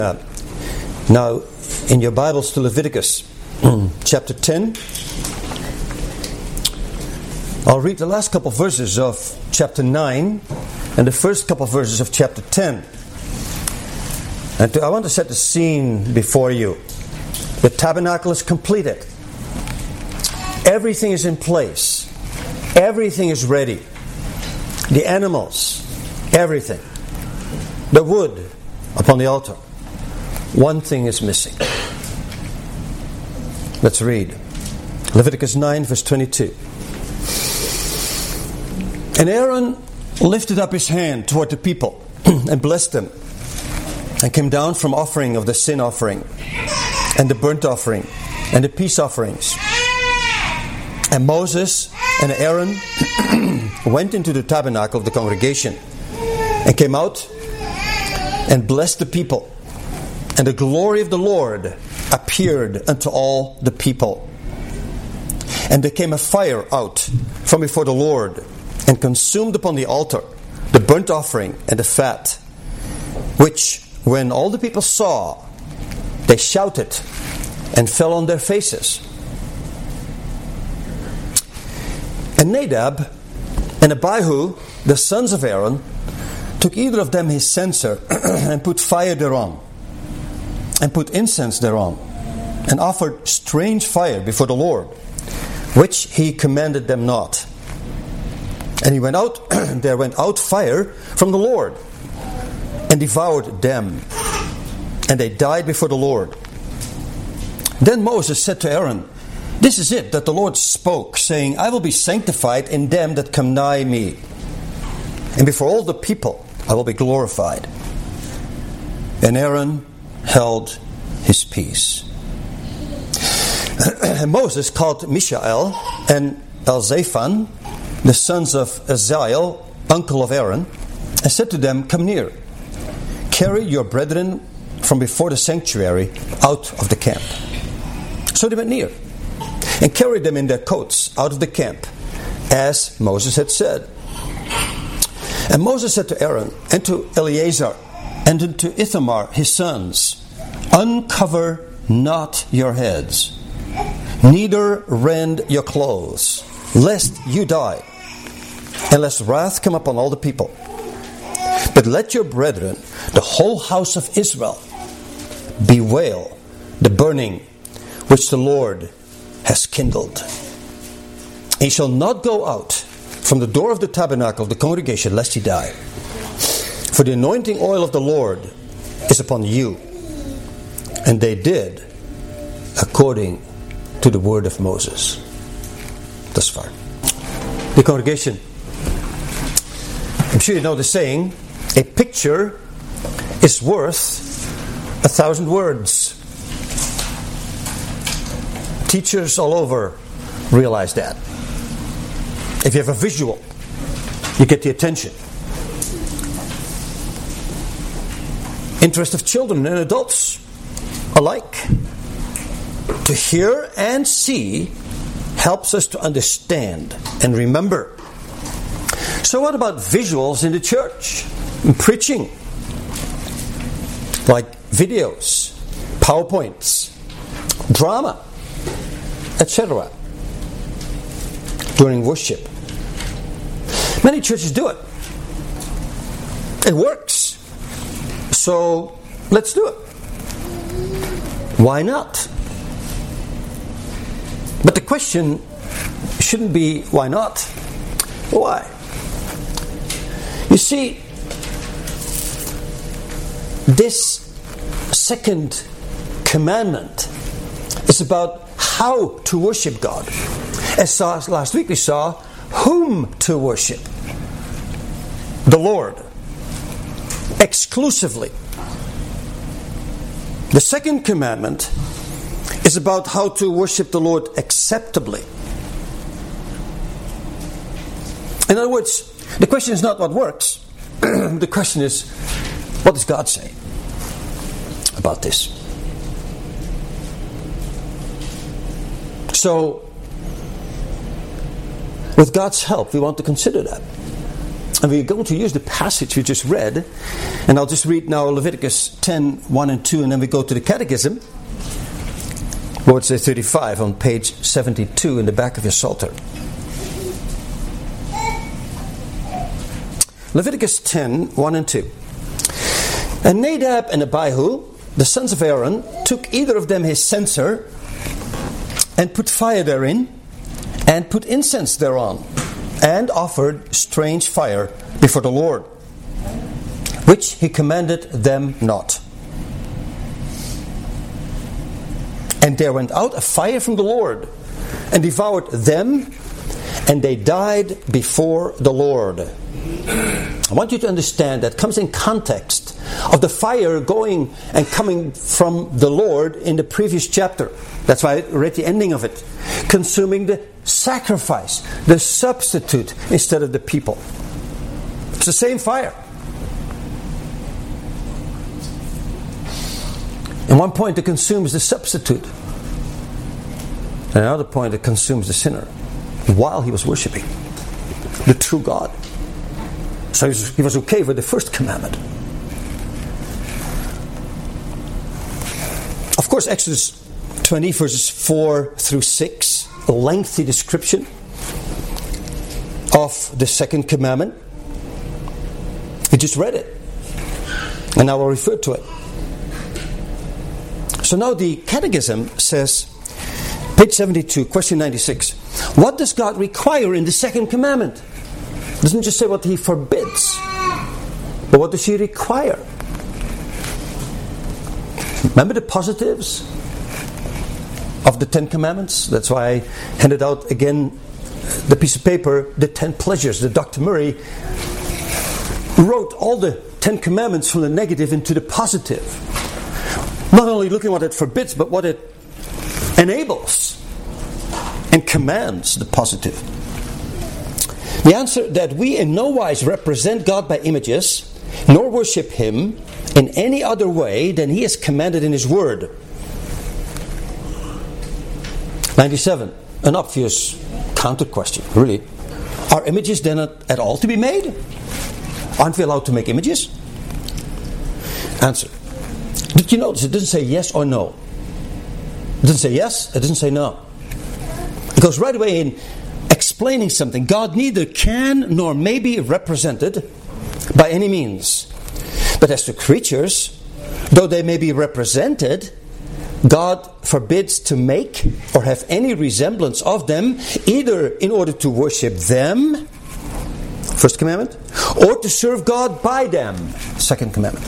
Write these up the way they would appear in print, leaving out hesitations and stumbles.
Now, in your Bibles to Leviticus chapter 10, I'll read the last couple of verses of chapter 9 and the first couple of verses of chapter 10. And I want to set the scene before you. The tabernacle is completed. Everything is in place. Everything is ready. The animals, everything. The wood upon the altar. One thing is missing. Let's read. Leviticus 9 verse 22. And Aaron lifted up his hand toward the people and blessed them, and came down from offering of the sin offering and the burnt offering and the peace offerings. And Moses and Aaron went into the tabernacle of the congregation and came out and blessed the people. And the glory of the Lord appeared unto all the people. And there came a fire out from before the Lord, and consumed upon the altar the burnt offering and the fat, which when all the people saw, they shouted and fell on their faces. And Nadab and Abihu, the sons of Aaron, took either of them his censer and put fire thereon, and put incense thereon, and offered strange fire before the Lord, which he commanded them not. And he went out, there went out fire from the Lord, and devoured them, and they died before the Lord. Then Moses said to Aaron, This is it that the Lord spoke, saying, I will be sanctified in them that come nigh me, and before all the people I will be glorified. And Aaron held his peace. And Moses called Mishael and Elzaphan, the sons of Azael, uncle of Aaron, and said to them, Come near, carry your brethren from before the sanctuary out of the camp. So they went near, and carried them in their coats out of the camp, as Moses had said. And Moses said to Aaron, and to Eleazar, and unto Ithamar his sons, Uncover not your heads, neither rend your clothes, lest you die, and lest wrath come upon all the people. But let your brethren, the whole house of Israel, bewail the burning which the Lord has kindled. He shall not go out from the door of the tabernacle of the congregation, lest he die. For the anointing oil of the Lord is upon you. And they did according to the word of Moses. Thus far. The congregation. I'm sure you know the saying, a picture is worth 1,000 words. Teachers all over realize that. If you have a visual, you get the attention. Interest of children and adults alike. To hear and see helps us to understand and remember. So what about visuals in the church? In preaching? Like videos, PowerPoints, drama, etc. during worship. Many churches do it. It works. So let's do it. Why not? But the question shouldn't be why not? Why? You see, this second commandment is about how to worship God. As last week we saw whom to worship. The Lord. Exclusively. The second commandment is about how to worship the Lord acceptably. In other words, the question is not what works. The question is, what does God say about this? So, with God's help, we want to consider that. And we're going to use the passage we just read. And I'll just read now Leviticus 10, 1 and 2, and then we go to the Catechism. Lord's Day 35 on page 72 in the back of your Psalter. Leviticus 10, 1 and 2. And Nadab and Abihu, the sons of Aaron, took either of them his censer, and put fire therein, and put incense thereon, and offered strange fire before the Lord, which he commanded them not. And there went out a fire from the Lord, and devoured them, and they died before the Lord. I want you to understand that comes in context of the fire going and coming from the Lord in the previous chapter. That's why I read the ending of it. Consuming the sacrifice, the substitute, instead of the people. It's the same fire. At one point it consumes the substitute. At another point it consumes the sinner while he was worshipping the true God. So he was okay with the first commandment. Of course, Exodus 20 verses 4 through 6, a lengthy description of the second commandment. We just read it, and I will refer to it. So now the Catechism says, page 72, question 96, what does God require in the second commandment? It doesn't just say what he forbids, but what does he require? Remember the positives of the 10 Commandments? That's why I handed out again the piece of paper, the 10 pleasures. The Dr. Murray wrote all the 10 Commandments from the negative into the positive. Not only looking at what it forbids, but what it enables and commands, the positive. The answer, that we in no wise represent God by images, nor worship him in any other way than he has commanded in his word. 97. An obvious counter question, really. Are images then at all to be made? Aren't we allowed to make images? Answer. Did you notice it doesn't say yes or no? It doesn't say yes, it doesn't say no. It goes right away in explaining something. God neither can nor may be represented by any means. But as to creatures, though they may be represented, God forbids to make or have any resemblance of them, either in order to worship them, first commandment, or to serve God by them, second commandment.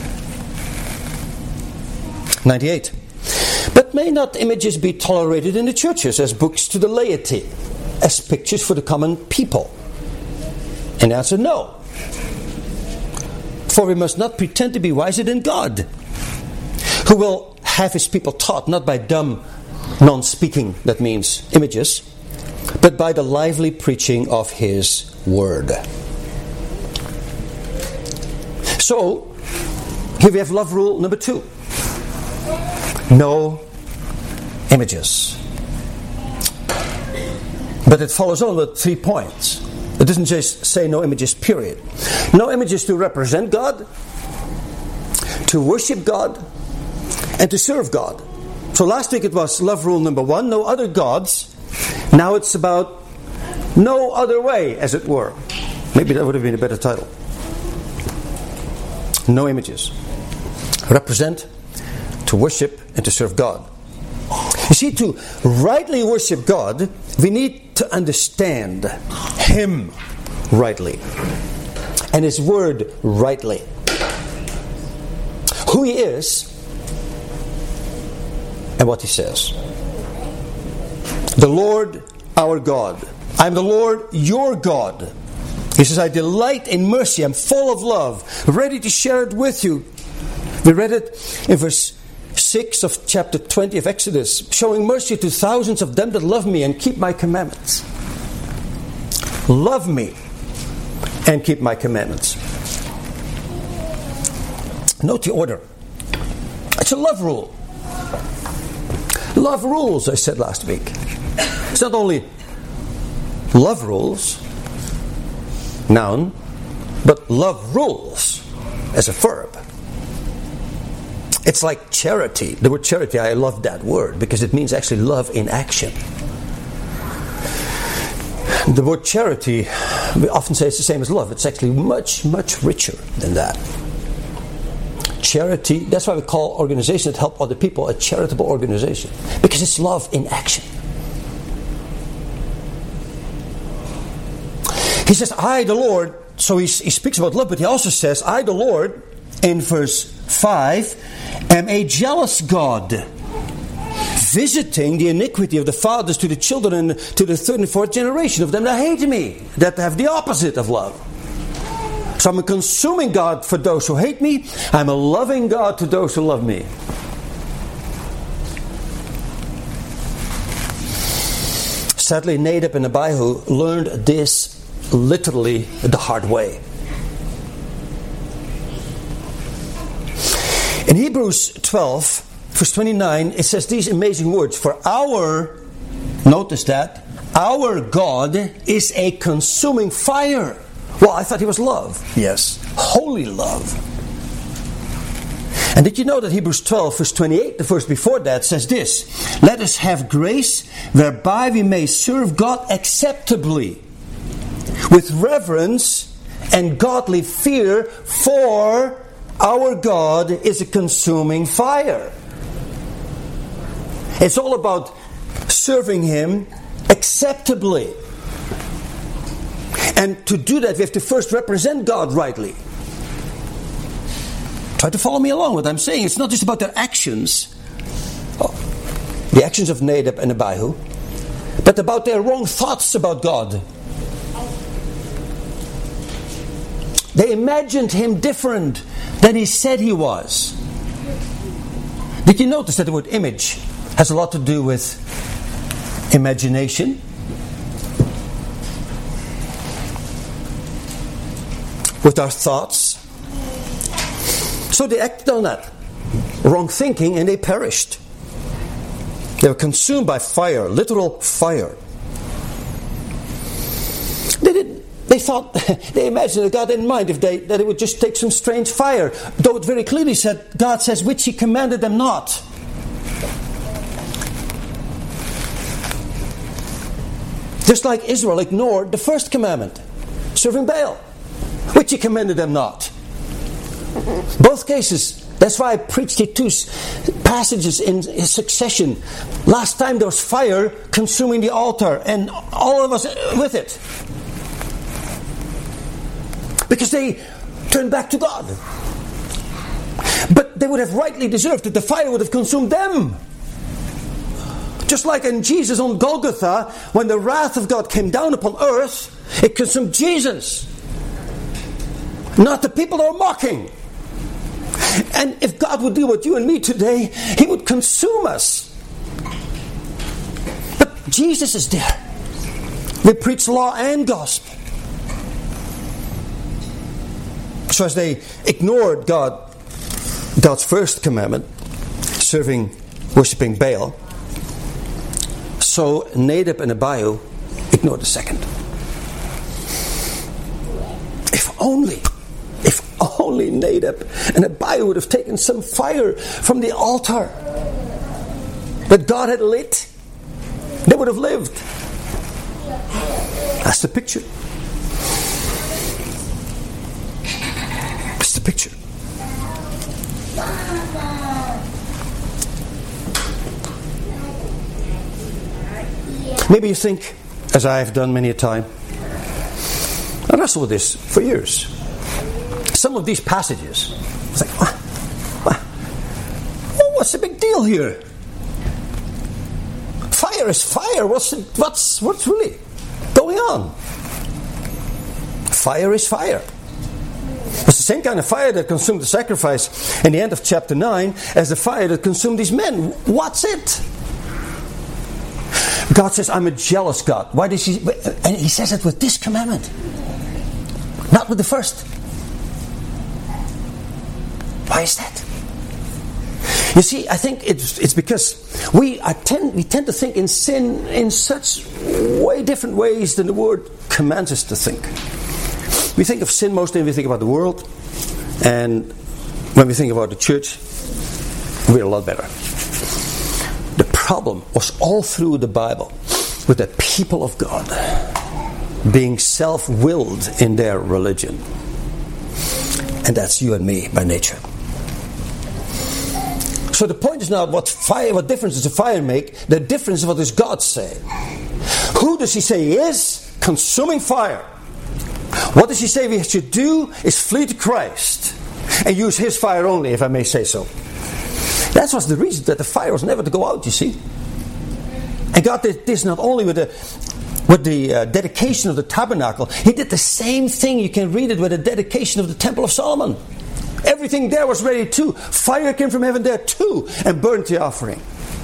98. But may not images be tolerated in the churches as books to the laity, as pictures for the common people? And the answer, no. For we must not pretend to be wiser than God, who will have his people taught not by dumb non-speaking, that means images, but by the lively preaching of his word. So, here we have love rule number 2. No images. But it follows on with 3 points. It doesn't just say no images, period. No images to represent God, to worship God, and to serve God. So last week it was love rule number 1, no other gods. Now it's about no other way, as it were. Maybe that would have been a better title. No images. Represent, to worship, and to serve God. You see, to rightly worship God, we need to understand him rightly and his word rightly. Who he is and what he says. The Lord our God. I am the Lord your God. He says, I delight in mercy. I'm full of love, ready to share it with you. We read it in verse 6 of chapter 20 of Exodus, showing mercy to thousands of them that love me and keep my commandments. Love me and keep my commandments. Note the order. It's a love rule. Love rules, I said last week. It's not only love rules, noun, But love rules as a verb. It's like charity. The word charity, I love that word because it means actually love in action. The word charity, we often say it's the same as love. It's actually much, much richer than that. Charity, that's why we call organizations that help other people a charitable organization. Because it's love in action. He says, I, the Lord, so he speaks about love, but he also says, I, the Lord, in verse 5, am a jealous God, visiting the iniquity of the fathers to the children and to the third and fourth generation of them that hate me, that have the opposite of love. So I'm a consuming God for those who hate me. I'm a loving God to those who love me. Sadly, Nadab and Abihu learned this literally the hard way. In Hebrews 12, verse 29, it says these amazing words. For our, notice that, our God is a consuming fire. Well, I thought he was love. Yes, holy love. And did you know that Hebrews 12, verse 28, the verse before that, says this: let us have grace whereby we may serve God acceptably, with reverence and godly fear, for our God is a consuming fire. It's all about serving Him acceptably. And to do that, we have to first represent God rightly. Try to follow me along what I'm saying. It's not just about their actions, the actions of Nadab and Abihu, but about their wrong thoughts about God. They imagined Him different than He said He was. Did you notice that the word image has a lot to do with imagination? With our thoughts. So they acted on that wrong thinking and they perished. They were consumed by fire, literal fire. They thought, they imagined that God didn't mind that it would just take some strange fire. Though it very clearly said, God says, which He commanded them not. Just like Israel ignored the first commandment, serving Baal, which He commanded them not. Both cases. That's why I preached you two passages in succession. Last time there was fire consuming the altar, and all of us with it. Because they turned back to God. But they would have rightly deserved that the fire would have consumed them. Just like in Jesus on Golgotha, when the wrath of God came down upon earth, it consumed Jesus. Not the people that were mocking. And if God would deal with you and me today, He would consume us. But Jesus is there. We preach law and gospel. So as they ignored God's first commandment, worshipping Baal, so Nadab and Abihu ignored the second. If only Nadab and Abihu would have taken some fire from the altar that God had lit, they would have lived. That's the picture. That's the picture. Maybe you think, as I have done many a time, I wrestle with this for years. Some of these passages, it's like, what's the big deal here? Fire is fire. What's really going on? Fire is fire. It's the same kind of fire that consumed the sacrifice in the end of chapter 9 as the fire that consumed these men. What's it? God says, I'm a jealous God. Why does He? And He says it with this commandment, not with the first. Why is that? You see, I think it's because we tend to think in sin in such way different ways than the Word commands us to think. We think of sin mostly when we think about the world, and when we think about the church, we're a lot better. The problem was all through the Bible with the people of God being self-willed in their religion. And that's you and me by nature. So the point is not what difference does the fire make? The difference is what does God say? Who does He say He is? Consuming fire. What does He say we should do? Is flee to Christ and use His fire only, if I may say so. That was the reason that the fire was never to go out, you see. And God did this not only with the dedication of the tabernacle. He did the same thing. You can read it with the dedication of the Temple of Solomon. Everything there was ready too. Fire came from heaven there too and burnt the offering.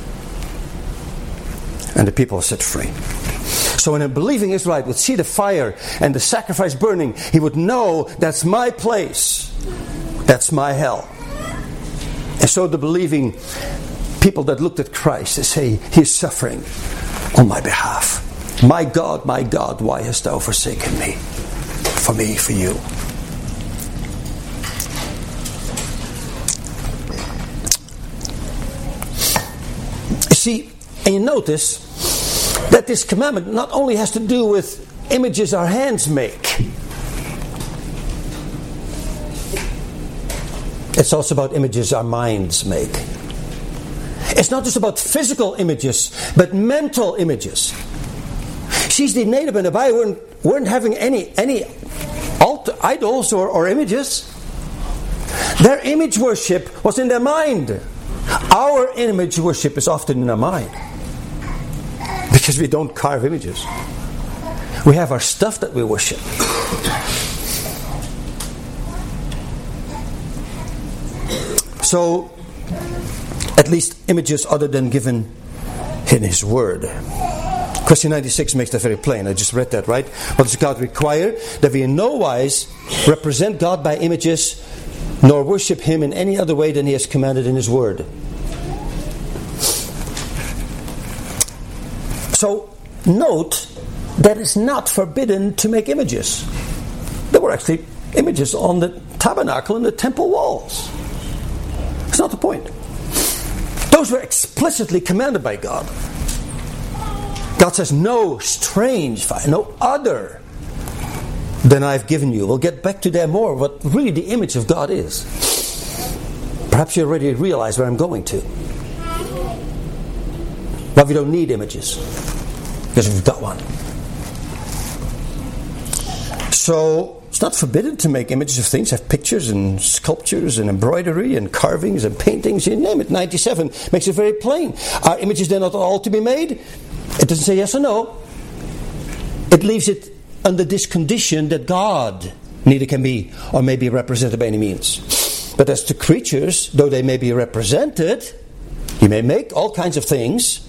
And the people were set free. So when a believing Israelite would see the fire and the sacrifice burning, he would know that's my place. That's my hell. And so the believing people that looked at Christ, they say, He is suffering on my behalf. My God, why hast thou forsaken me? For me, for you. You see, and you notice that this commandment not only has to do with images our hands make. It's also about images our minds make. It's not just about physical images, but mental images. See, the Nadab and Abihu weren't having any idols or images. Their image worship was in their mind. Our image worship is often in our mind. Because we don't carve images. We have our stuff that we worship. So, at least images other than given in His Word. Question 96 makes that very plain. I just read that, right? What does God require? That we in no wise represent God by images, nor worship Him in any other way than He has commanded in His Word. So, note that it's not forbidden to make images. There were actually images on the tabernacle and the temple walls. It's not the point. Those were explicitly commanded by God. God says, no strange fire, no other than I've given you. We'll get back to that more, what really the image of God is. Perhaps you already realize where I'm going to. But we don't need images, because we've got one. So, it's not forbidden to make images of things, have pictures and sculptures and embroidery and carvings and paintings, you name it. 97 makes it very plain. Are images then not all to be made? It doesn't say yes or no. It leaves it under this condition that God neither can be or may be represented by any means. But as to creatures, though they may be represented, you may make all kinds of things,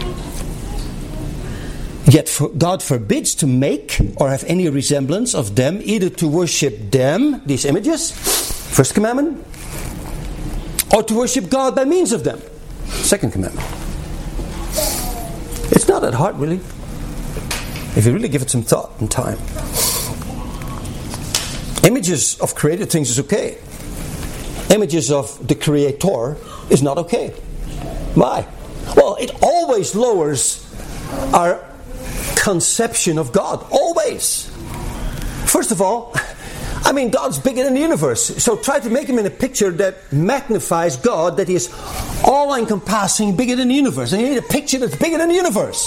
yet God forbids to make or have any resemblance of them, either to worship them, these images, first commandment, or to worship God by means of them, second commandment. It's not that hard, really, if you really give it some thought and time. Images of created things is okay. Images of the Creator is not okay. Why? Well, it always lowers our conception of God. Always. First of all, God's bigger than the universe. So try to make Him in a picture that magnifies God, that He is all-encompassing, bigger than the universe. And you need a picture that's bigger than the universe.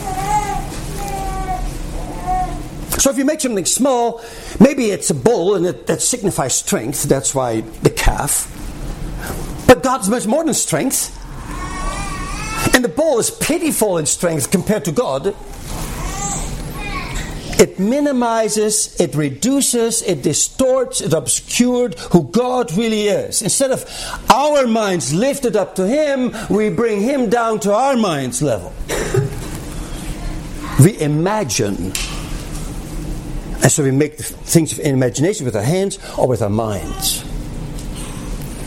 So if you make something small, maybe it's a bull and that signifies strength. That's why the calf. But God's much more than strength. And the bull is pitiful in strength compared to God. It minimizes, it reduces, it distorts, it obscured who God really is. Instead of our minds lifted up to Him, we bring Him down to our minds level. We imagine. And so we make the things in imagination with our hands or with our minds.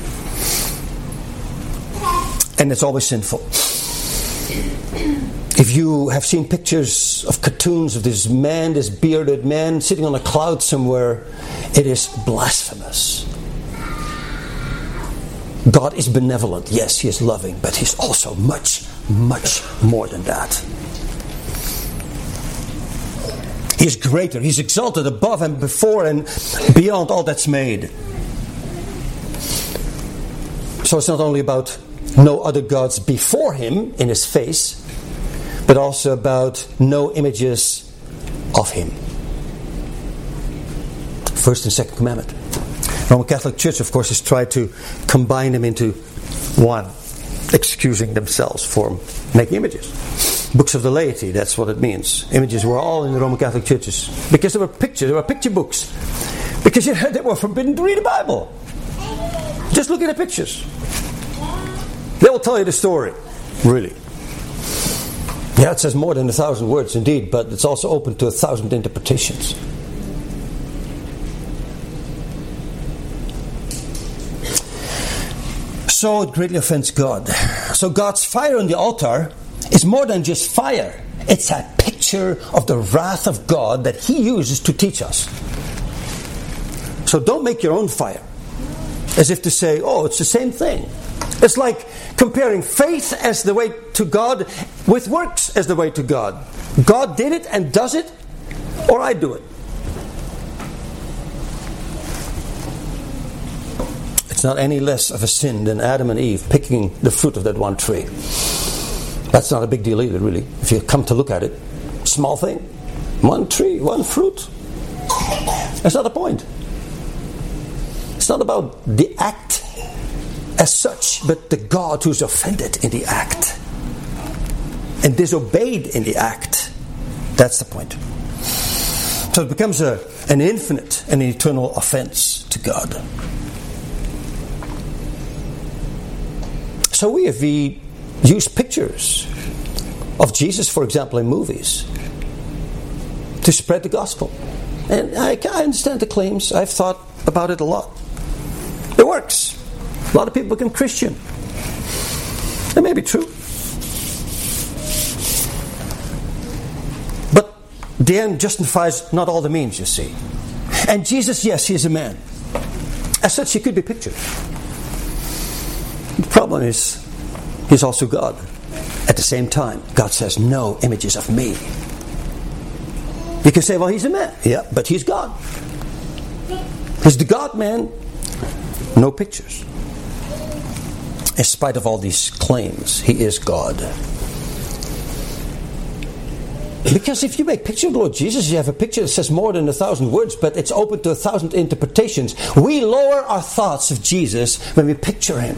And it's always sinful. If If you have seen pictures of cartoons of this man, this bearded man sitting on a cloud somewhere, it is blasphemous. God is benevolent. Yes, He is loving, but He's also much, much more than that. He is greater. He's exalted above and before and beyond all that's made. So it's not only about no other gods before Him in His face, but also about no images of Him. First and second commandment. The Roman Catholic Church, of course, has tried to combine them into one, excusing themselves for making images. Books of the laity, that's what it means. Images were all in the Roman Catholic churches. Because there were picture books. Because they were forbidden to read the Bible. Just look at the pictures. They will tell you the story, really. Yeah, it says more than 1,000 words indeed, but it's also open to 1,000 interpretations. So it greatly offends God. So God's fire on the altar is more than just fire. It's a picture of the wrath of God that He uses to teach us. So don't make your own fire. As if to say, oh, it's the same thing. It's like comparing faith as the way to God with works as the way to God. God did it and does it, or I do it. It's not any less of a sin than Adam and Eve picking the fruit of that one tree. That's not a big deal either, really. If you come to look at it, small thing. One tree, one fruit. That's not the point. It's not about the act as such, but the God who's offended in the act and disobeyed in the act. That's the point. So it becomes an infinite and eternal offense to God. So we use pictures of Jesus, for example, in movies to spread the gospel. And I understand the claims. I've thought about it a lot. It works. A lot of people become Christian. That may be true. But the end justifies not all the means, you see. And Jesus, yes, He is a man. As such, He could be pictured. The problem is, He's also God. At the same time, God says, no images of me. You can say, well, He's a man. Yeah, but He's God. He's the God-man. No pictures. In spite of all these claims, He is God. Because if you make a picture of the Lord Jesus, you have a picture that says more than 1,000 words, but it's open to 1,000 interpretations. We lower our thoughts of Jesus when we picture Him.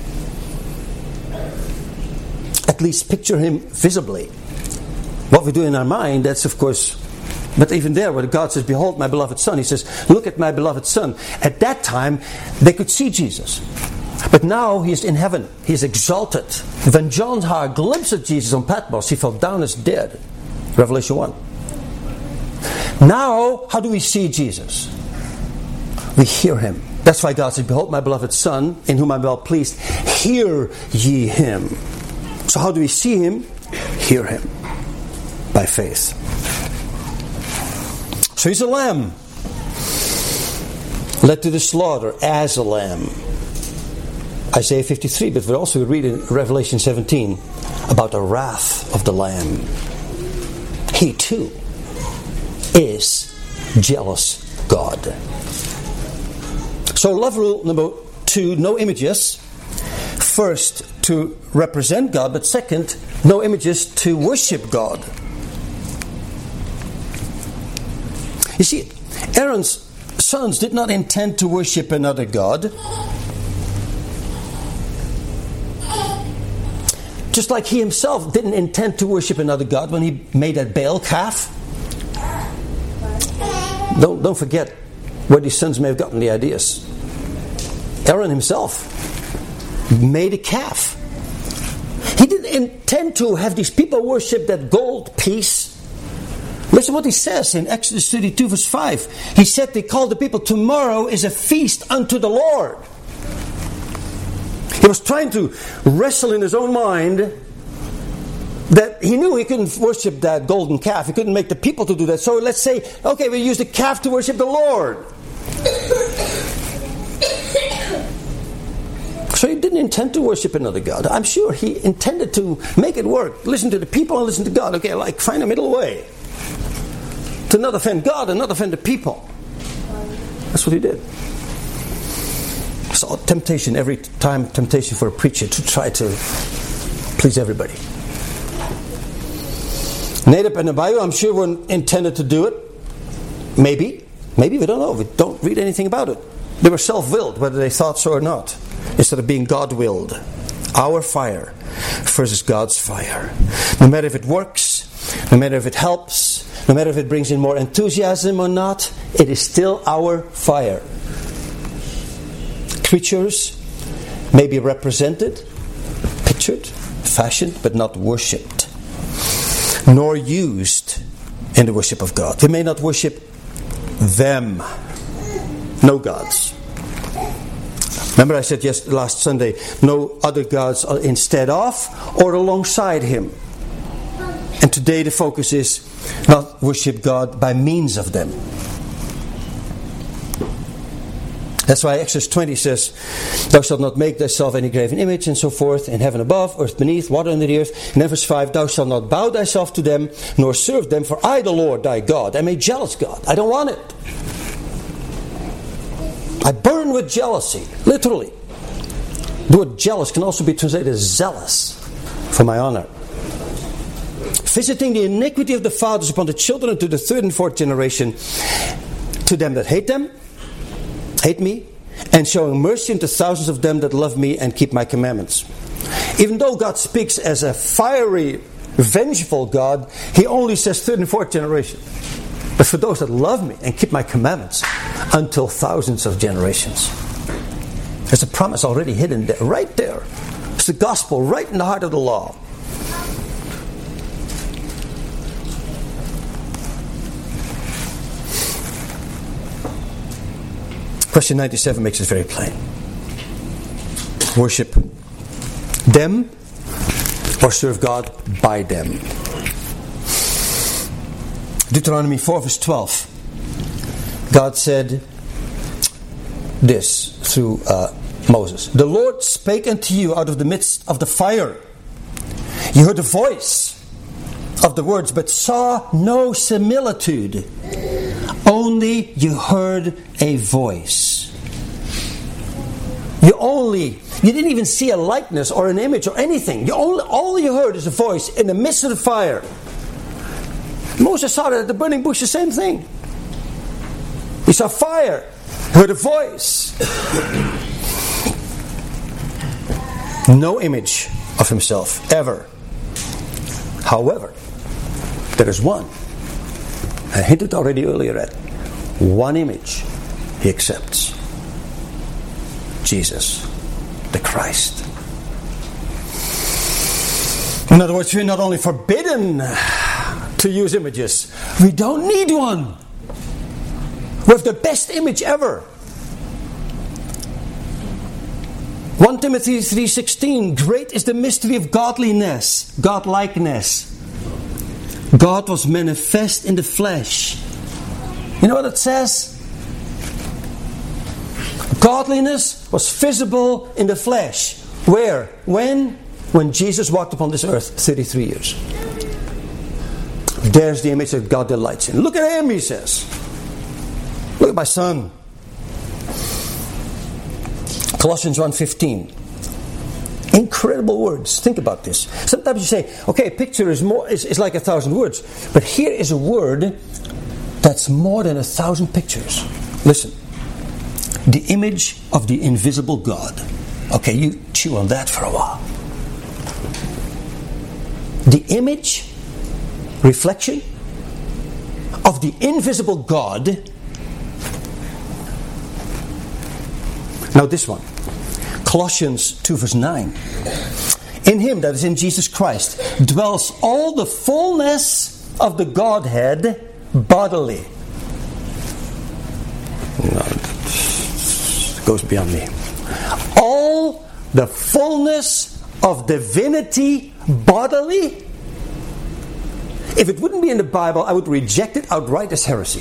At least picture Him visibly. What we do in our mind, that's of course... But even there, where God says, behold my beloved Son, He says, look at my beloved Son. At that time, they could see Jesus. But now He is in heaven. He is exalted. When John had a glimpse of Jesus on Patmos, he fell down as dead. Revelation 1. Now, how do we see Jesus? We hear Him. That's why God said, behold my beloved Son, in whom I am well pleased. Hear ye Him. So how do we see Him? Hear Him. By faith. So He's a lamb, led to the slaughter as a lamb. Isaiah 53, but we also read in Revelation 17 about the wrath of the Lamb. He too is jealous God. So love rule number 2, no images. First, to represent God, but second, no images to worship God. You see, Aaron's sons did not intend to worship another god. Just like he himself didn't intend to worship another god when he made that Baal calf. Don't forget where these sons may have gotten the ideas. Aaron himself made a calf. He didn't intend to have these people worship that gold piece. Listen what he says in Exodus 32 verse 5. He said, they called the people, tomorrow is a feast unto the Lord. He was trying to wrestle in his own mind that he knew he couldn't worship that golden calf. He couldn't make the people to do that. So let's say, okay, we use the calf to worship the Lord. So he didn't intend to worship another God. I'm sure he intended to make it work. Listen to the people and listen to God. Okay, like find a middle way. To not offend God and not offend the people. That's what he did. So temptation, every time temptation for a preacher to try to please everybody. Nadab and Abihu, I'm sure, were intended to do it. Maybe, we don't know. We don't read anything about it. They were self-willed, whether they thought so or not. Instead of being God-willed. Our fire versus God's fire. No matter if it works, no matter if it helps, no matter if it brings in more enthusiasm or not, it is still our fire. Creatures may be represented, pictured, fashioned, but not worshipped. Nor used in the worship of God. We may not worship them. No gods. Remember I said last Sunday, no other gods instead of or alongside Him. And today the focus is not worship God by means of them. That's why Exodus 20 says, thou shalt not make thyself any graven image, and so forth, in heaven above, earth beneath, water under the earth. And then verse 5, thou shalt not bow thyself to them, nor serve them, for I, the Lord thy God, am a jealous God. I don't want it. I burn with jealousy, literally. The word jealous can also be translated as zealous for my honor. Visiting the iniquity of the fathers upon the children unto the third and fourth generation, to them that hate me, and showing mercy unto thousands of them that love me and keep my commandments. Even though God speaks as a fiery, vengeful God, He only says third and fourth generation. But for those that love me and keep my commandments, until thousands of generations. There's a promise already hidden there, right there. It's the gospel right in the heart of the law. Question 97 makes it very plain. Worship them or serve God by them. Deuteronomy 4 verse 12. God said this through Moses. The Lord spake unto you out of the midst of the fire. You heard the voice of the words, but saw no similitude. Only you heard a voice. You didn't even see a likeness or an image or anything. All you heard is a voice in the midst of the fire. Moses saw that at the burning bush, the same thing. He saw fire, heard a voice. No image of himself, ever. However, there is one. I hinted already earlier at one image he accepts. Jesus, the Christ. In other words, we're not only forbidden to use images, we don't need one. We have the best image ever. 1 Timothy 3:16, great is the mystery of godliness, godlikeness. God was manifest in the flesh. You know what it says? Godliness was visible in the flesh. Where? When? When Jesus walked upon this earth 33 years. There's the image that God delights in. Look at him, he says. Look at my son. Colossians 1:15. Incredible words. Think about this. Sometimes you say, okay, a picture is like 1,000 words. But here is a word that's more than 1,000 pictures. Listen. The image of the invisible God. Okay, you chew on that for a while. The image, reflection of the invisible God. Now this one. Colossians 2 verse 9. In Him, that is in Jesus Christ, dwells all the fullness of the Godhead bodily. No, it goes beyond me. All the fullness of divinity bodily? If it wouldn't be in the Bible, I would reject it outright as heresy.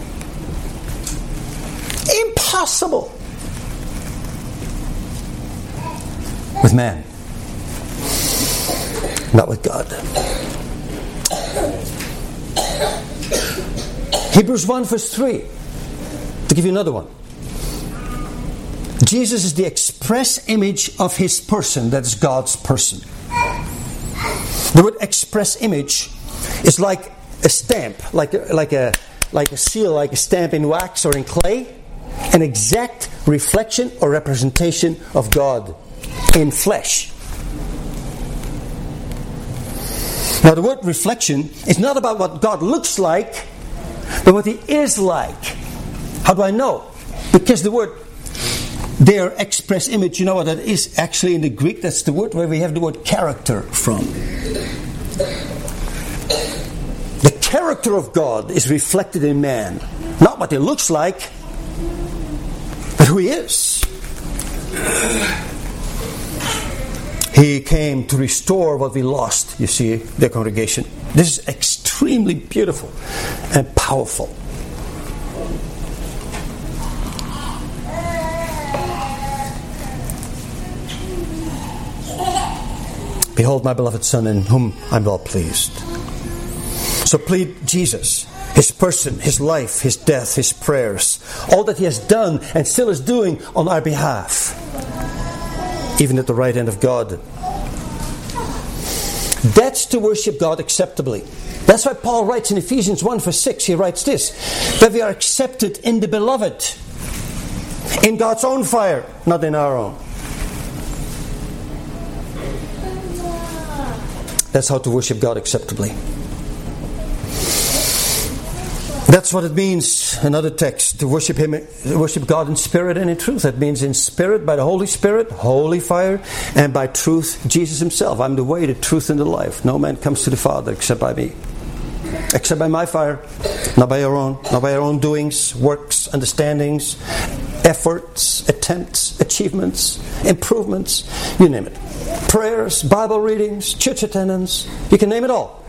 Impossible. With man. Not with God. Hebrews 1 verse 3. To give you another one. Jesus is the express image of His person. That is God's person. The word express image is like a stamp, like a seal, like a stamp in wax or in clay. An exact reflection or representation of God in flesh. Now the word reflection is not about what God looks like, but what He is like. How do I know? Because the word, their express image, you know what that is actually in the Greek? That's the word where we have the word character from. The character of God is reflected in man. Not what He looks like, but who He is. He came to restore what we lost, you see, the congregation. This is extremely beautiful and powerful. Behold my beloved Son, in whom I'm well pleased. So plead Jesus, His person, His life, His death, His prayers, all that He has done and still is doing on our behalf, even at the right hand of God. That's to worship God acceptably. That's why Paul writes in Ephesians 1 verse 6, he writes this, that we are accepted in the beloved, in God's own fire, not in our own. That's how to worship God acceptably. That's what it means, another text, to worship Him, worship God in spirit and in truth. That means in spirit by the Holy Spirit, holy fire, and by truth, Jesus Himself. I'm the way, the truth, and the life. No man comes to the Father except by me. Except by my fire, not by your own, not by your own doings, works, understandings, efforts, attempts, achievements, improvements, you name it. Prayers, Bible readings, church attendance, you can name it all.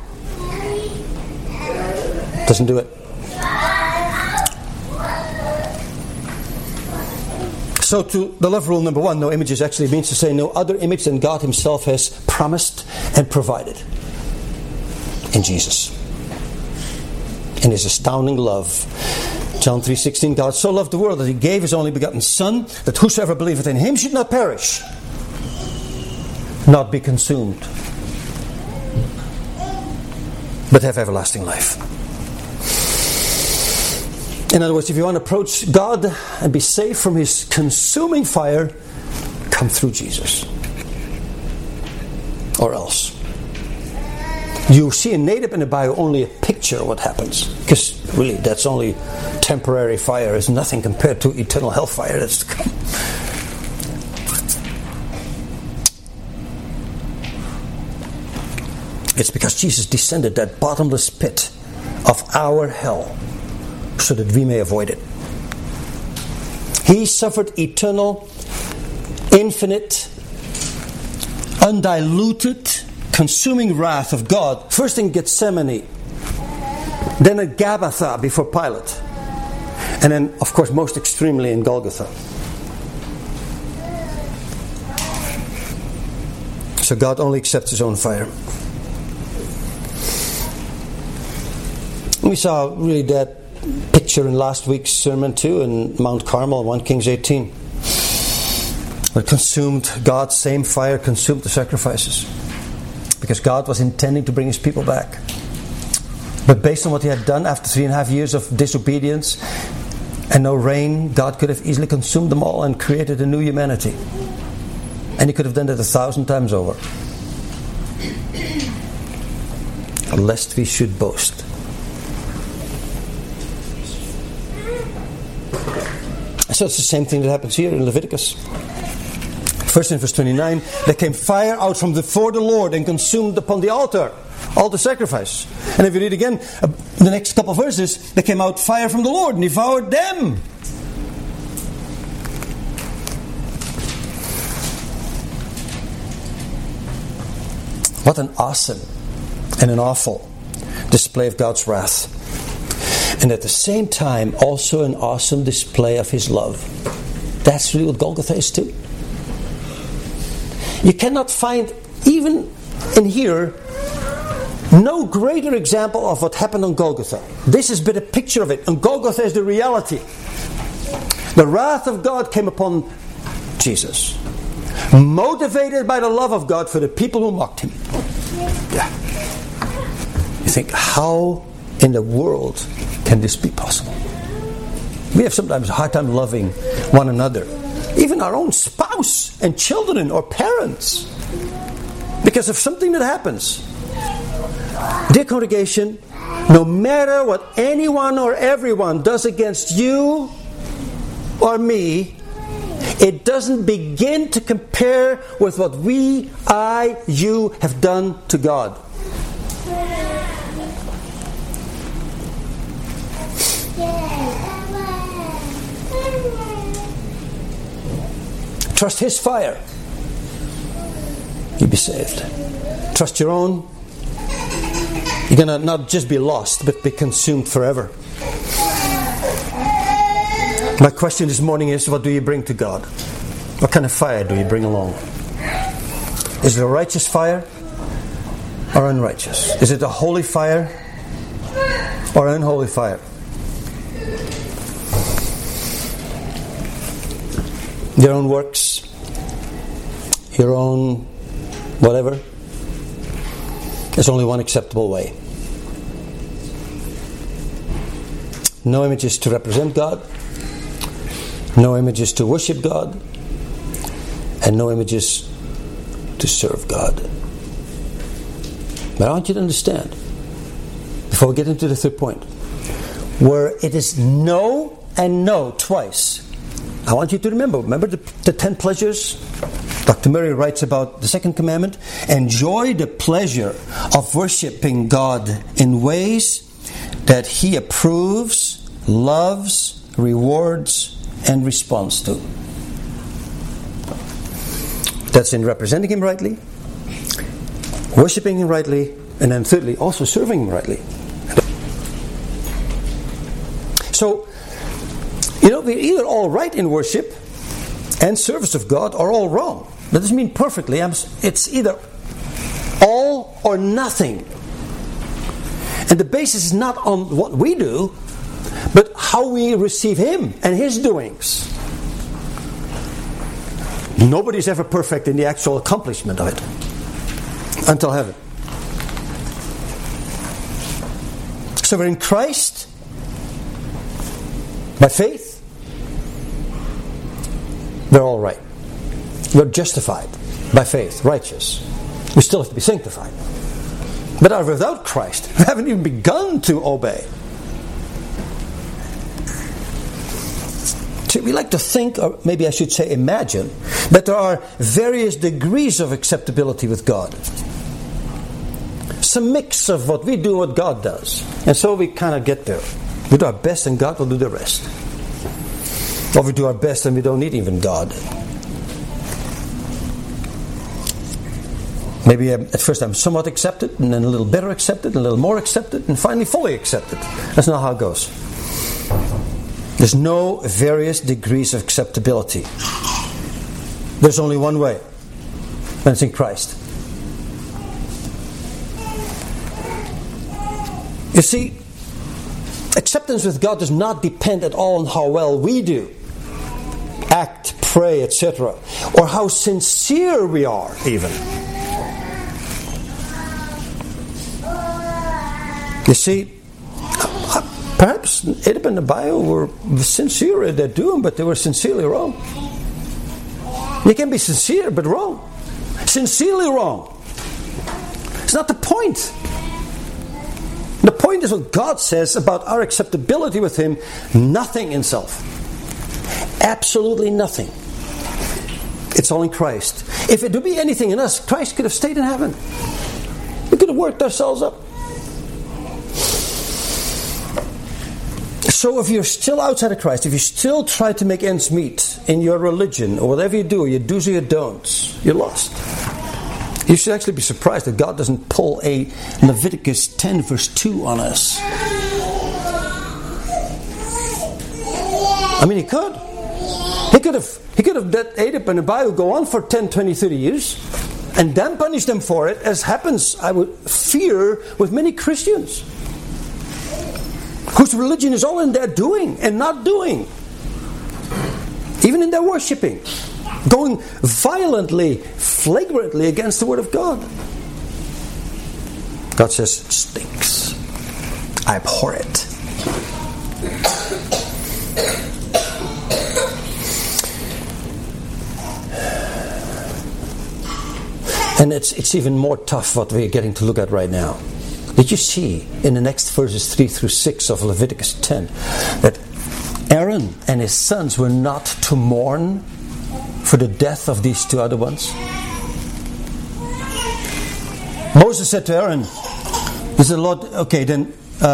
Doesn't do it. So to the love rule number 1, no images actually means to say no other image than God Himself has promised and provided in Jesus. In His astounding love. John 3:16, God so loved the world that He gave His only begotten Son, that whosoever believeth in Him should not perish, not be consumed, but have everlasting life. In other words, if you want to approach God and be saved from His consuming fire, come through Jesus. Or else. You see in Nadab and Abihu only a picture of what happens. Because really, that's only temporary fire. It's nothing compared to eternal hellfire that's to come. It's because Jesus descended that bottomless pit of our hell so that we may avoid it. He suffered eternal, infinite, undiluted, consuming wrath of God. First in Gethsemane, then at Gabbatha before Pilate, and then, of course, most extremely in Golgotha. So God only accepts His own fire. We saw really that picture in last week's sermon too, in Mount Carmel, 1 Kings 18. Where consumed, God's same fire consumed the sacrifices. Because God was intending to bring His people back. But based on what He had done after 3.5 years of disobedience and no rain, God could have easily consumed them all and created a new humanity. And He could have done that 1,000 times over. Lest we should boast. So it's the same thing that happens here in Leviticus. First in verse 29, there came fire out from before the Lord and consumed upon the altar all the sacrifice. And if you read again, the next couple of verses, there came out fire from the Lord and devoured them. What an awesome and an awful display of God's wrath. And at the same time, also an awesome display of His love. That's really what Golgotha is too. You cannot find, even in here, no greater example of what happened on Golgotha. This is but a picture of it. And Golgotha is the reality. The wrath of God came upon Jesus, motivated by the love of God for the people who mocked Him. Yeah. You think, how in the world can this be possible? We have sometimes a hard time loving one another, even our own spouse and children or parents, because of something that happens. Dear congregation, no matter what anyone or everyone does against you or me, it doesn't begin to compare with what you have done to God. Trust His fire. You'll be saved. Trust your own. You're going to not just be lost, but be consumed forever. My question this morning is, what do you bring to God? What kind of fire do you bring along? Is it a righteous fire or unrighteous? Is it a holy fire or unholy fire? Your own works, your own whatever. There's only one acceptable way. No images to represent God, no images to worship God, and no images to serve God. But I want you to understand, before we get into the third point, where it is no and no twice, I want you to remember the 10 pleasures? Dr. Murray writes about the second commandment. Enjoy the pleasure of worshiping God in ways that He approves, loves, rewards, and responds to. That's in representing Him rightly, worshiping Him rightly, and then thirdly, also serving Him rightly. So, we're either all right in worship and service of God or all wrong. That doesn't mean perfectly. It's either all or nothing. And the basis is not on what we do, but how we receive Him and His doings. Nobody's ever perfect in the actual accomplishment of it until heaven. So we're in Christ by faith. We're all right. We're justified by faith, righteous. We still have to be sanctified. But without Christ, we haven't even begun to obey. So we like to think, or maybe I should say imagine, that there are various degrees of acceptability with God. Some mix of what we do and what God does. And so we kind of get there. We do our best and God will do the rest. Or we do our best and we don't need even God. Maybe at first I'm somewhat accepted, and then a little better accepted, and a little more accepted, and finally fully accepted. That's not how it goes. There's no various degrees of acceptability. There's only one way, and it's in Christ. You see, acceptance with God does not depend at all on how well we do, act, pray, etc., or how sincere we are, even. You see, perhaps Edip and the Bio were sincere in their doing, but they were sincerely wrong. You can be sincere, but wrong. Sincerely wrong. It's not the point. The point is what God says about our acceptability with Him. Nothing in self. Absolutely nothing. It's all in Christ. If it would be anything in us, Christ could have stayed in heaven. We could have worked ourselves up. So if you're still outside of Christ, if you still try to make ends meet in your religion, or whatever you do, your do's or your don'ts, you're lost. You should actually be surprised that God doesn't pull a Leviticus 10 verse 2 on us. I mean, he could. He could have let Adab and Abihu go on for 10, 20, 30 years and then punish them for it, as happens, I would fear, with many Christians whose religion is all in their doing and not doing. Even in their worshipping. Going violently, flagrantly against the Word of God. God says, it stinks. I abhor it. And it's even more tough what we're getting to look at right now. Did you see in the next verses 3 through 6 of Leviticus 10 that Aaron and his sons were not to mourn for the death of these two other ones? Moses said to Aaron, he said, Lord, okay, then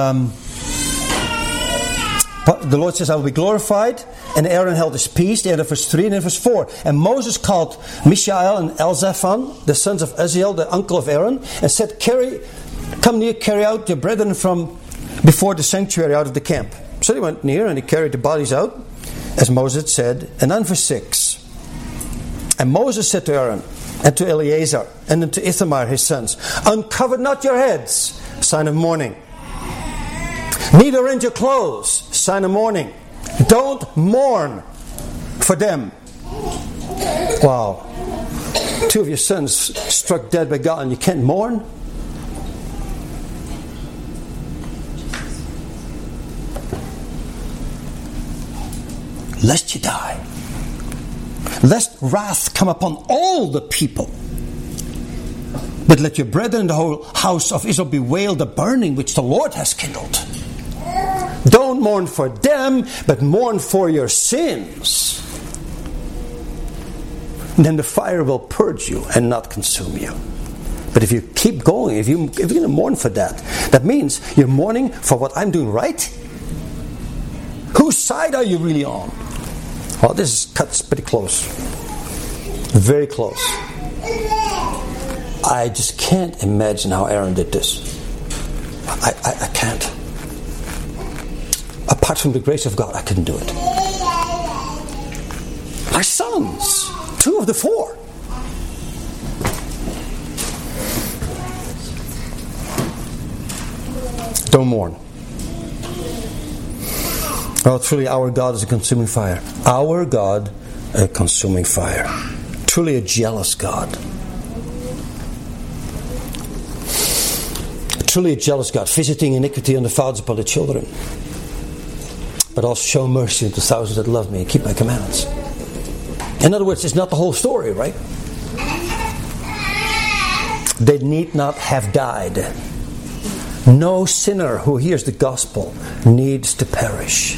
the Lord says, I will be glorified. And Aaron held his peace. The end of verse 3 and then verse 4. And Moses called Mishael and Elzaphan, the sons of Uzziel, the uncle of Aaron, and said, come near, carry out your brethren from before the sanctuary out of the camp. So they went near and he carried the bodies out, as Moses said. And then verse 6. And Moses said to Aaron and to Eleazar and unto Ithamar his sons, uncover not your heads, sign of mourning. Neither rend your clothes, sign of mourning. Don't mourn for them. Wow. 2 of your sons struck dead by God and you can't mourn? Lest you die. Lest wrath come upon all the people. But let your brethren, the whole house of Israel, bewail the burning which the Lord has kindled. Don't mourn for them, but mourn for your sins. Then the fire will purge you and not consume you. But if you keep going, if you're going to mourn for that, that means you're mourning for what I'm doing right. Whose side are you really on? Well, this cuts pretty close. Very close. I just can't imagine how Aaron did this. I can't. Apart from the grace of God, I couldn't do it. My sons, 2 of the 4. Don't mourn. Oh, truly our God is a consuming fire. Our God, a consuming fire. Truly a jealous God. Truly a jealous God, visiting iniquity on the fathers upon the children, but also show mercy to thousands that love me and keep my commandments. In other words, it's not the whole story, right? They need not have died. No sinner who hears the gospel needs to perish.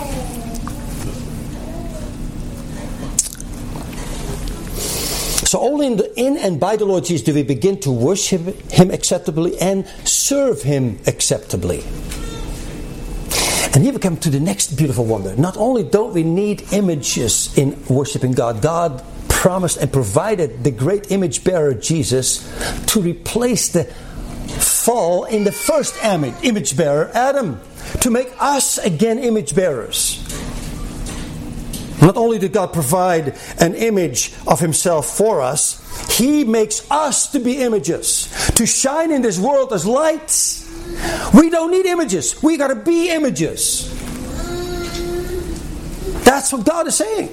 So only in and by the Lord Jesus do we begin to worship Him acceptably and serve Him acceptably. And here we come to the next beautiful wonder. Not only don't we need images in worshiping God, God promised and provided the great image bearer Jesus to replace the fall in the first image bearer, Adam, to make us again image bearers. Not only did God provide an image of Himself for us, He makes us to be images, to shine in this world as lights. We don't need images. We got to be images. That's what God is saying.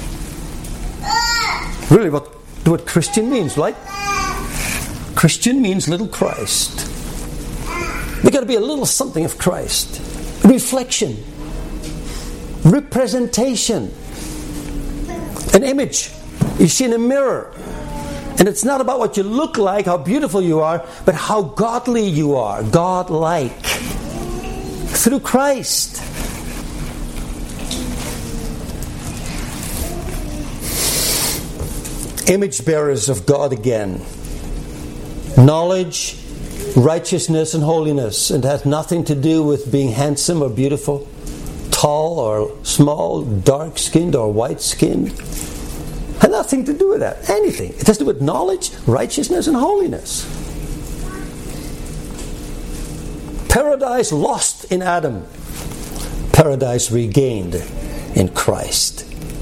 Really, what Christian means, right? Christian means little Christ. We got to be a little something of Christ. Reflection. Representation. An image you see in a mirror. And it's not about what you look like, how beautiful you are, but how godly you are, God-like. Through Christ. Image bearers of God again. Knowledge, righteousness, and holiness. And it has nothing to do with being handsome or beautiful, tall or small, dark-skinned or white-skinned. Had nothing to do with that. Anything. It has to do with knowledge, righteousness, and holiness. Paradise lost in Adam. Paradise regained in Christ.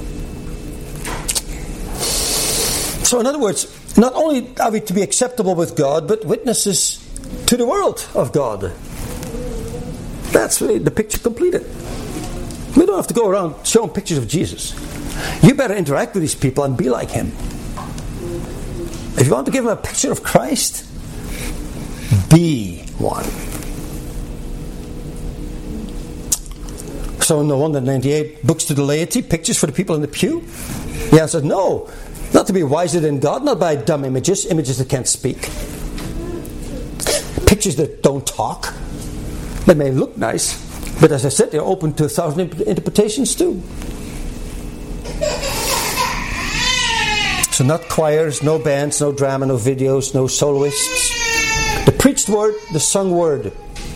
So in other words, not only are we to be acceptable with God, but witnesses to the world of God. That's really the picture completed. We don't have to go around showing pictures of Jesus. You better interact with these people and be like Him. If you want to give them a picture of Christ, be one. So in the 198 books to the laity, pictures for the people in the pew, the answer is no. Not to be wiser than God, not by dumb images that can't speak. Pictures that don't talk. They may look nice, but as I said, they're open to 1,000 interpretations too. So not choirs, no bands, no drama, no videos, no soloists. The preached word, the sung word.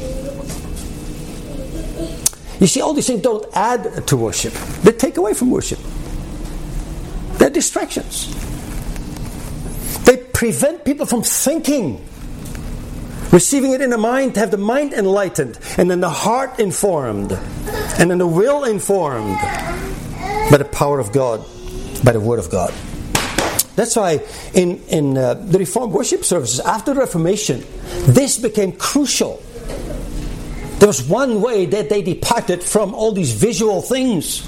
You see, all these things don't add to worship. They take away from worship. They're distractions. They prevent people from thinking. Receiving it in the mind, to have the mind enlightened, and then the heart informed, and then the will informed by the power of God, by the Word of God. That's why in the Reformed worship services after the Reformation, this became crucial. There was one way that they departed from all these visual things.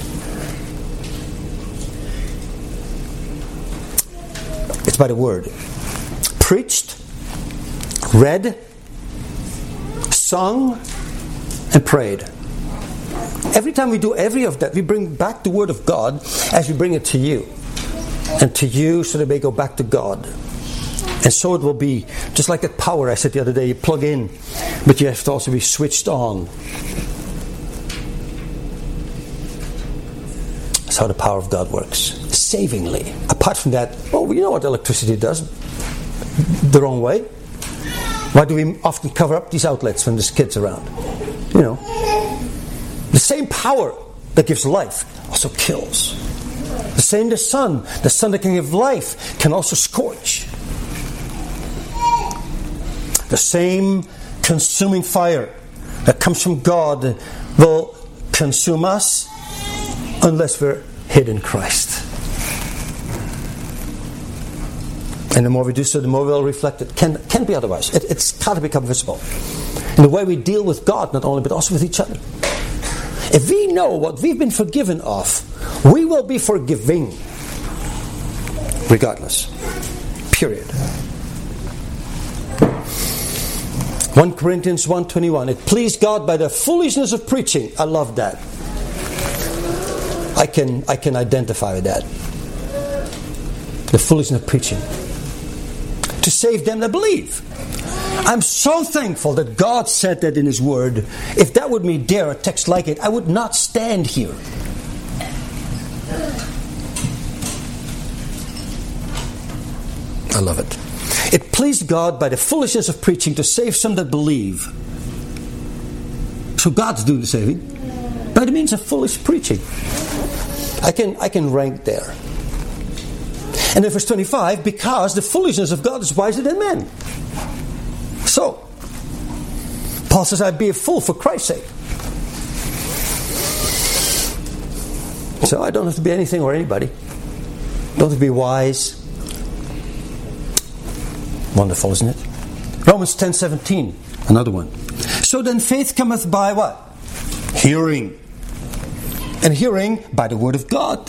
It's by the Word. Preached, read, sung, and prayed. Every time we do every of that, we bring back the Word of God as we bring it to you. And to you, so that it may go back to God. And so it will be, just like that power I said the other day, you plug in, but you have to also be switched on. That's how the power of God works. Savingly. Apart from that, well, you know what electricity does the wrong way. Why do we often cover up these outlets when there's kids around? You know. The same power that gives life also kills. The same the sun that can give life can also scorch. The same consuming fire that comes from God will consume us unless we're hid in Christ. And the more we do so, the more we'll reflect it. Can't be otherwise. It's got to become visible. In the way we deal with God, not only, but also with each other. If we know what we've been forgiven of, we will be forgiving. Regardless. Period. 1 Corinthians 1:21. It pleased God by the foolishness of preaching. I love that. I can identify with that. The foolishness of preaching. To save them that believe. I'm so thankful that God said that in His Word. If that would me dare a text like it, I would not stand here. I love it. It pleased God by the foolishness of preaching to save some that believe. So God's doing the saving by the means of foolish preaching. I can rank there. And in verse 25, because the foolishness of God is wiser than men. So, Paul says, I'd be a fool for Christ's sake. So I don't have to be anything or anybody. Don't have to be wise. Wonderful, isn't it? Romans 10:17, another one. So then faith cometh by what? Hearing. And hearing by the word of God.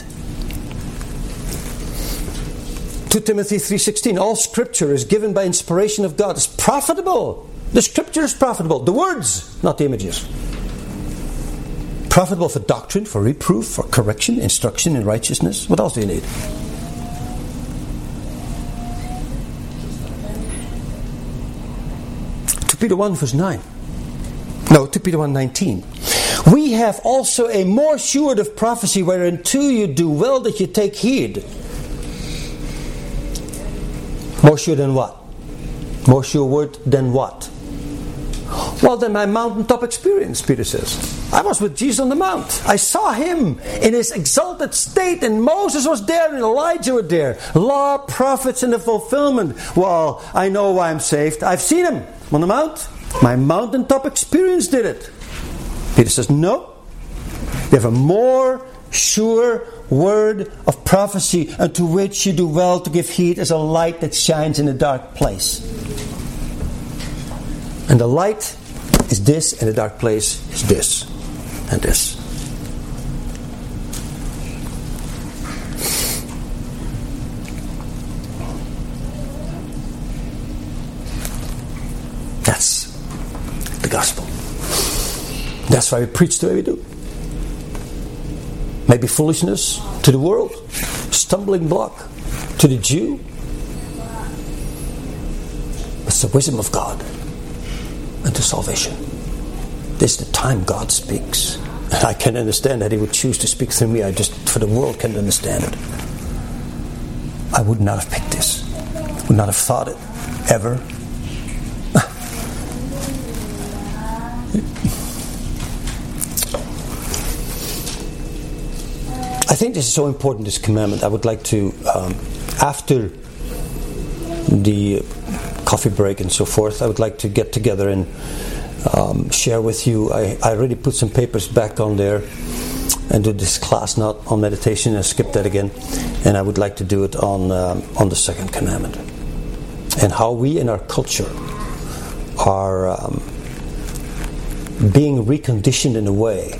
2 Timothy 3:16, all scripture is given by inspiration of God. It's profitable. The scripture is profitable. The words, not the images. Profitable for doctrine, for reproof, for correction, instruction in righteousness. What else do you need? Peter 1 verse 9. No, 2 Peter 1:19. We have also a more sure of prophecy, whereunto you do well that you take heed. More sure than what? More sure word than what? Well, than my mountaintop experience, Peter says. I was with Jesus on the Mount. I saw him in his exalted state, and Moses was there and Elijah were there. Law, prophets, and the fulfillment. Well, I know why I'm saved. I've seen him on the Mount. My mountaintop experience did it. Peter says, no. You have a more sure word of prophecy, unto which you do well to give heed as a light that shines in a dark place. And the light is this, and the dark place is this and this. That's the gospel. That's why we preach the way we do. Maybe foolishness to the world, stumbling block to the Jew. It's the wisdom of God unto salvation. This is the time God speaks. And I can understand that He would choose to speak through me. I just, for the world, can't understand it. I would not have picked this. Would not have thought it, ever. I think this is so important, this commandment. I would like to, after the coffee break and so forth, I would like to get together and share with you. I already put some papers back on there and do this class not on meditation. I skipped that again, and I would like to do it on the second commandment and how we in our culture are being reconditioned in a way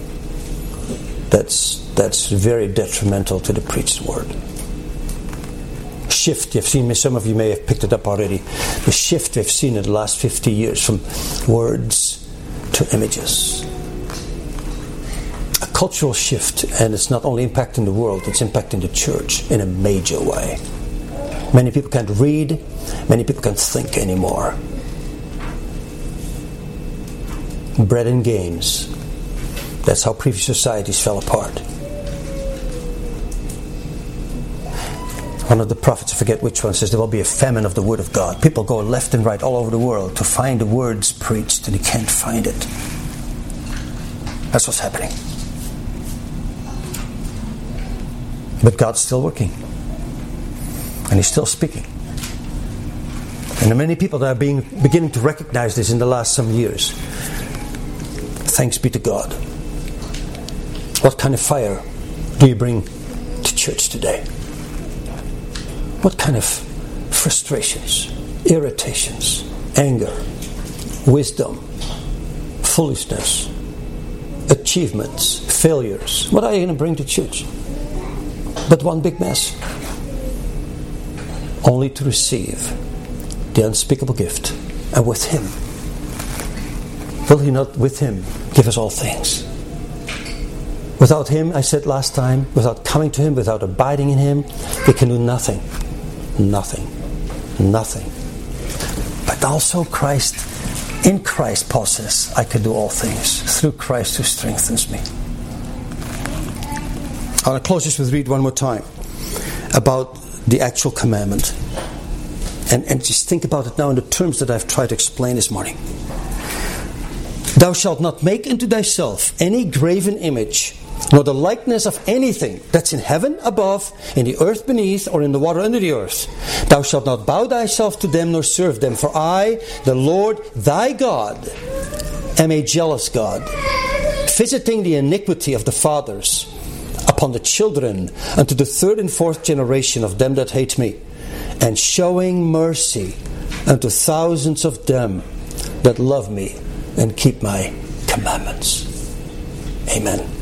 that's very detrimental to the preached word. Shift, you've seen, some of you may have picked it up already, the shift we've seen in the last 50 years from words to images. A cultural shift, and it's not only impacting the world, it's impacting the church in a major way. Many people can't read, many people can't think anymore. Bread and games. That's how previous societies fell apart. One of the prophets, I forget which one, says there will be a famine of the word of God. People go left and right all over the world to find the words preached, and they can't find it. That's what's happening. But God's still working. And He's still speaking. And there are many people that are beginning to recognize this in the last some years. Thanks be to God. What kind of fire do you bring to church today? What kind of frustrations, irritations, anger, wisdom, foolishness, achievements, failures? What are you going to bring to church? But one big mess. Only to receive the unspeakable gift. And with Him, will He not with Him give us all things? Without Him, I said last time, without coming to Him, without abiding in Him, we can do nothing. Nothing. Nothing. But also Christ, in Christ, Paul says, I can do all things through Christ who strengthens me. I want to close this with read one more time about the actual commandment. And just think about it now in the terms that I've tried to explain this morning. Thou shalt not make unto thyself any graven image, nor the likeness of anything that's in heaven above, in the earth beneath, or in the water under the earth. Thou shalt not bow thyself to them nor serve them. For I, the Lord thy God, am a jealous God, visiting the iniquity of the fathers upon the children unto the third and fourth generation of them that hate me, and showing mercy unto thousands of them that love me and keep my commandments. Amen.